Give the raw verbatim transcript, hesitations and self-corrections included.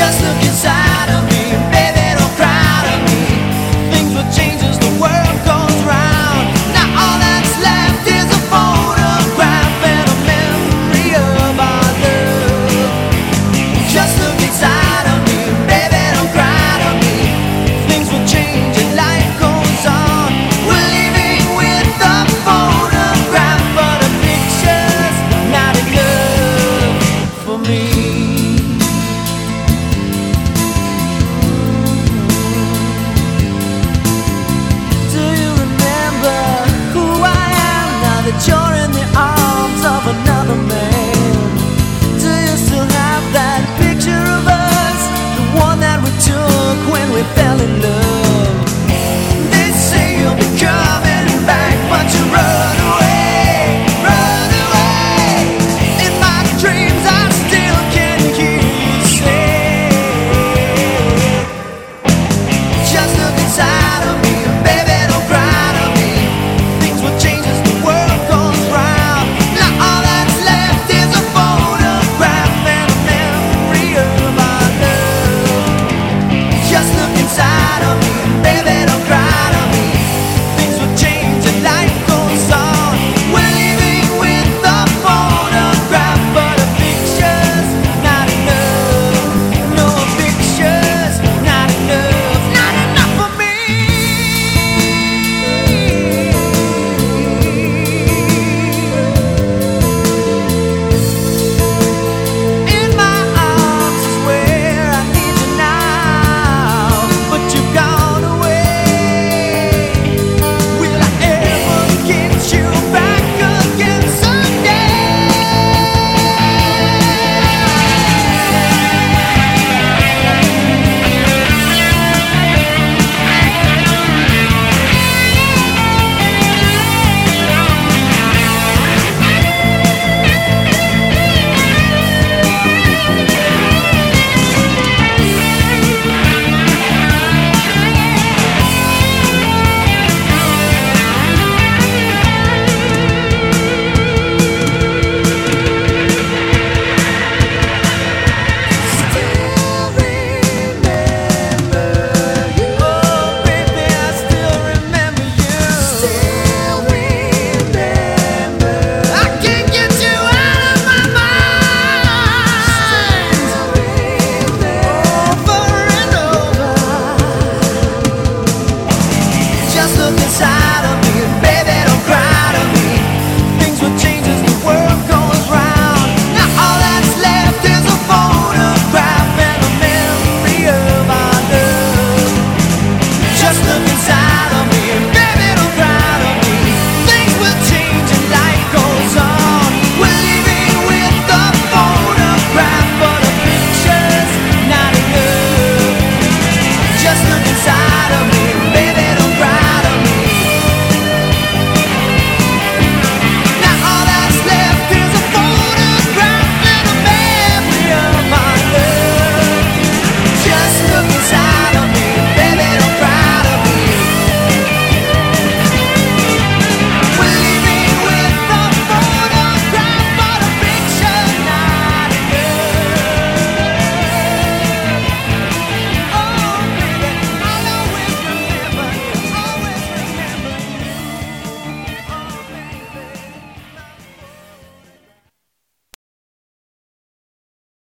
Just look inside of me, baby, don't cry to me. Things will change as the world goes round. Now all that's left is a photograph and a memory of our love. Just look inside of me, baby, don't cry to me. Things will change and life goes on. We're leaving with the photograph, but a picture's not enough for me. You're